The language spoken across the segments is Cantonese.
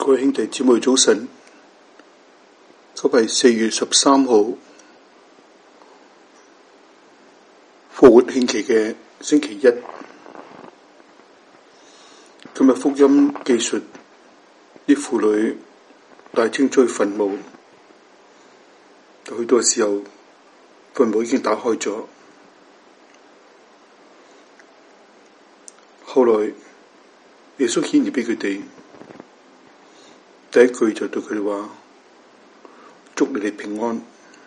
各位兄弟姊妹早晨，今日係4月13號，復活慶期嘅星期一。今日福音記述啲婦女帶青出去墳墓，去到嘅時候，墳墓已經打開咗。後來耶穌顯現畀佢哋，第一句就對佢哋話：祝你哋平安。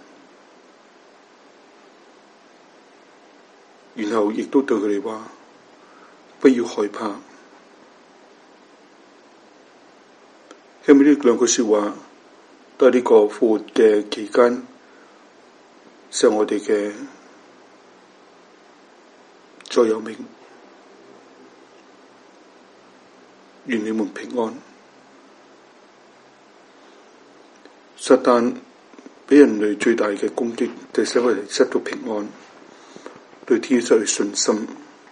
然後亦都對佢哋話：不要害怕。後面呢兩句說話都係呢個復活嘅期間，向我哋嘅座右銘。願你們平安。撒旦俾人類最大嘅攻擊，就係使我哋失到平安，對天失去信心。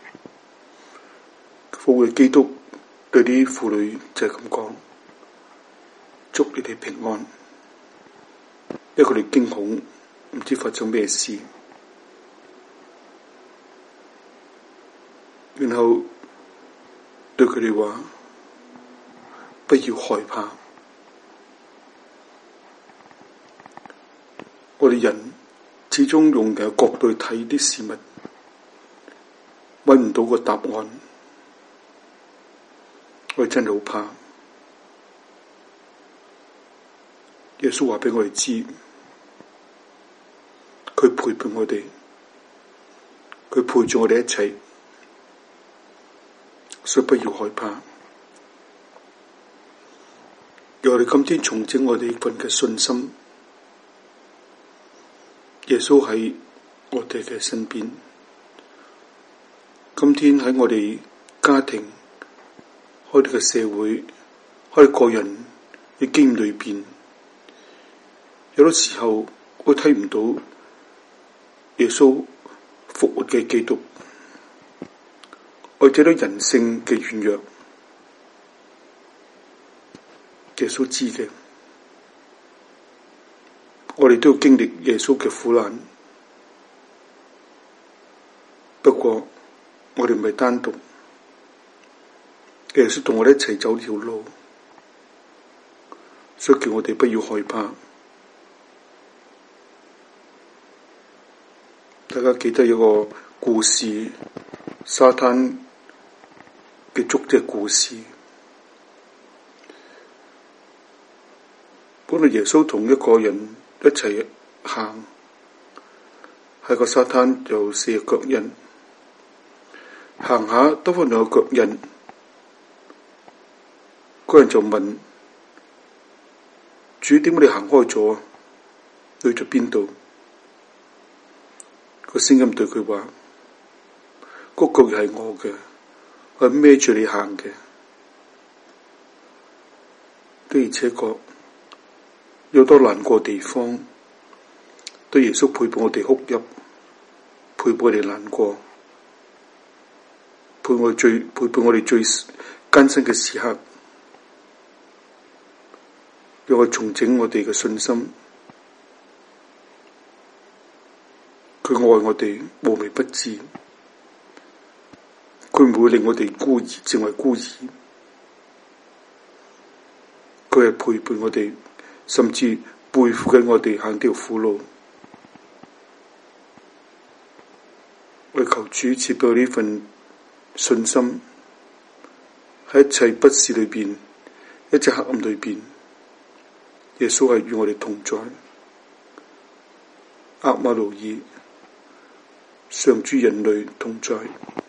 復活基督對啲婦女就係咁講：祝你哋平安。因為佢哋驚恐，唔知發生咩事。然後對佢哋話：不要害怕。我哋人始終用嘅角度去睇啲事物，搵唔到個答案，我哋真係好怕。耶穌話畀我哋知，佢陪伴我哋，佢陪住我哋一齊，所以不要害怕。讓我哋今天重整我哋份嘅信心。耶穌喺我哋嘅身邊，今天喺我哋家庭、我哋嘅社會、我哋個人嘅經驗裏邊，有啲時候我睇唔到耶穌復活嘅基督，我睇到人性嘅軟弱。耶穌知嘅，我哋都要經歷耶穌嘅苦難。不過我哋唔係單獨，耶穌同我哋一齊走呢條路，所以叫我哋不要害怕。大家記得有個故事，沙灘嘅足跡故事。本來耶穌同一個人一齊行，喺個沙灘有4個腳印，行下得返2個腳印，嗰人就問主：點解你行開咗？去咗邊度？個聲音對佢話：嗰腳係我嘅，我係孭住你行嘅。的而且確有多難過地方，對耶穌陪伴我哋哭泣，陪伴我哋難過，陪伴我哋最艱辛嘅時刻，讓我重整我哋嘅信心。佢愛我哋無微不至，佢唔會令我哋孤兒成為孤兒，佢係陪伴我哋，甚至背負緊我哋行條苦路。我求主賜俾我呢份信心，喺一切不是裏邊，一切黑暗裏邊，耶穌係與我哋同在。厄瑪奴耳，上主人類同在。